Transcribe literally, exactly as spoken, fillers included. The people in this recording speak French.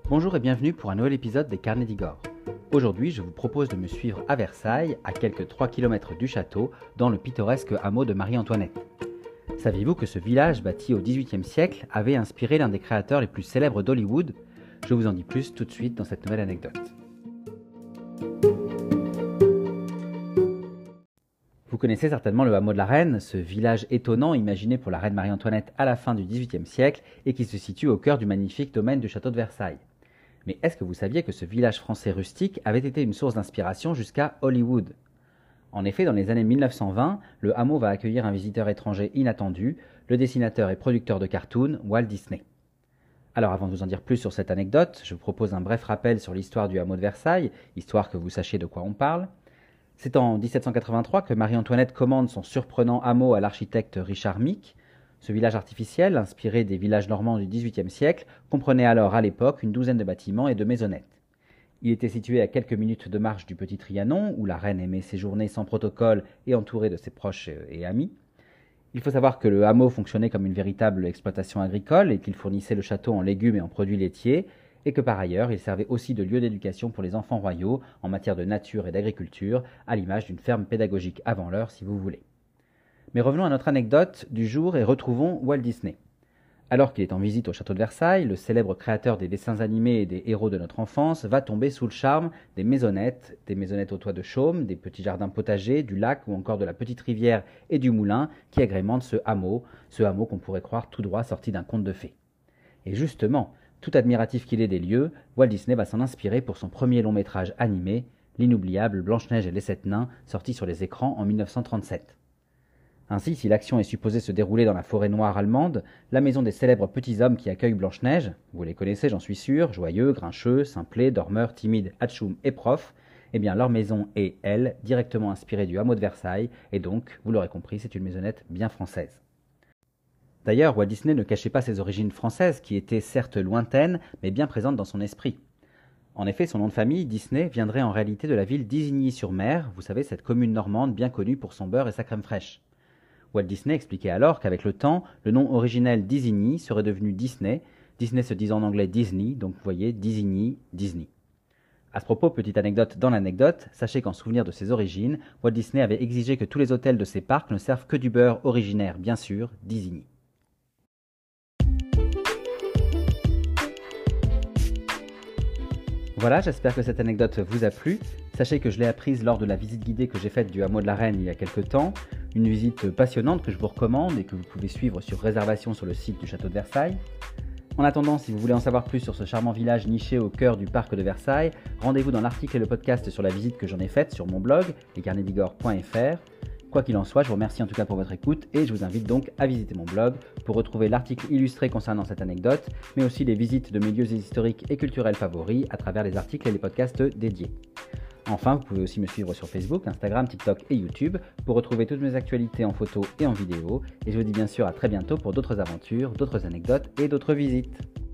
Bonjour et bienvenue pour un nouvel épisode des Carnets d'Igor. Aujourd'hui, je vous propose de me suivre à Versailles, à quelques trois kilomètres du château, dans le pittoresque hameau de Marie-Antoinette. Saviez-vous que ce village, bâti au dix-huitième siècle, avait inspiré l'un des créateurs les plus célèbres d'Hollywood? Je vous en dis plus tout de suite dans cette nouvelle anecdote. Vous connaissez certainement le hameau de la Reine, ce village étonnant imaginé pour la reine Marie-Antoinette à la fin du dix-huitième siècle et qui se situe au cœur du magnifique domaine du château de Versailles. Mais est-ce que vous saviez que ce village français rustique avait été une source d'inspiration jusqu'à Hollywood? En effet, dans les années mille neuf cent vingt, le hameau va accueillir un visiteur étranger inattendu, le dessinateur et producteur de cartoons Walt Disney. Alors avant de vous en dire plus sur cette anecdote, je vous propose un bref rappel sur l'histoire du hameau de Versailles, histoire que vous sachiez de quoi on parle. C'est en dix-sept cent quatre-vingt-trois que Marie-Antoinette commande son surprenant hameau à l'architecte Richard Mick. Ce village artificiel, inspiré des villages normands du dix-huitième siècle, comprenait alors à l'époque une douzaine de bâtiments et de maisonnettes. Il était situé à quelques minutes de marche du Petit Trianon, où la reine aimait séjourner sans protocole et entourée de ses proches et amis. Il faut savoir que le hameau fonctionnait comme une véritable exploitation agricole et qu'il fournissait le château en légumes et en produits laitiers, et que par ailleurs il servait aussi de lieu d'éducation pour les enfants royaux en matière de nature et d'agriculture, à l'image d'une ferme pédagogique avant l'heure si vous voulez. Mais revenons à notre anecdote du jour et retrouvons Walt Disney. Alors qu'il est en visite au château de Versailles, le célèbre créateur des dessins animés et des héros de notre enfance va tomber sous le charme des maisonnettes, des maisonnettes au toit de chaume, des petits jardins potagers, du lac ou encore de la petite rivière et du moulin qui agrémentent ce hameau, ce hameau qu'on pourrait croire tout droit sorti d'un conte de fées. Et justement, tout admiratif qu'il est des lieux, Walt Disney va s'en inspirer pour son premier long métrage animé, l'inoubliable Blanche-Neige et les Sept Nains, sorti sur les écrans en mille neuf cent trente-sept. Ainsi, si l'action est supposée se dérouler dans la forêt noire allemande, la maison des célèbres petits hommes qui accueillent Blanche-Neige, vous les connaissez j'en suis sûr, joyeux, grincheux, simplés, dormeurs, timides, atchoum et profs, eh bien leur maison est, elle, directement inspirée du hameau de Versailles, et donc, vous l'aurez compris, c'est une maisonnette bien française. D'ailleurs, Walt Disney ne cachait pas ses origines françaises, qui étaient certes lointaines, mais bien présentes dans son esprit. En effet, son nom de famille, Disney, viendrait en réalité de la ville d'Isigny-sur-Mer, vous savez, cette commune normande bien connue pour son beurre et sa crème fraîche. Walt Disney expliquait alors qu'avec le temps, le nom originel d'Isigny serait devenu Disney, Disney se disant en anglais Disney, donc vous voyez, d'Isigny, Disney. À ce propos, petite anecdote dans l'anecdote, sachez qu'en souvenir de ses origines, Walt Disney avait exigé que tous les hôtels de ses parcs ne servent que du beurre originaire, bien sûr, d'Isigny. Voilà, j'espère que cette anecdote vous a plu. Sachez que je l'ai apprise lors de la visite guidée que j'ai faite du hameau de la Reine il y a quelques temps. Une visite passionnante que je vous recommande et que vous pouvez suivre sur réservation sur le site du château de Versailles. En attendant, si vous voulez en savoir plus sur ce charmant village niché au cœur du parc de Versailles, rendez-vous dans l'article et le podcast sur la visite que j'en ai faite sur mon blog, lescarnets d'igor point f r. Quoi qu'il en soit, je vous remercie en tout cas pour votre écoute et je vous invite donc à visiter mon blog pour retrouver l'article illustré concernant cette anecdote, mais aussi les visites de mes lieux historiques et culturels favoris à travers les articles et les podcasts dédiés. Enfin, vous pouvez aussi me suivre sur Facebook, Instagram, TikTok et YouTube pour retrouver toutes mes actualités en photo et en vidéo. Et je vous dis bien sûr à très bientôt pour d'autres aventures, d'autres anecdotes et d'autres visites.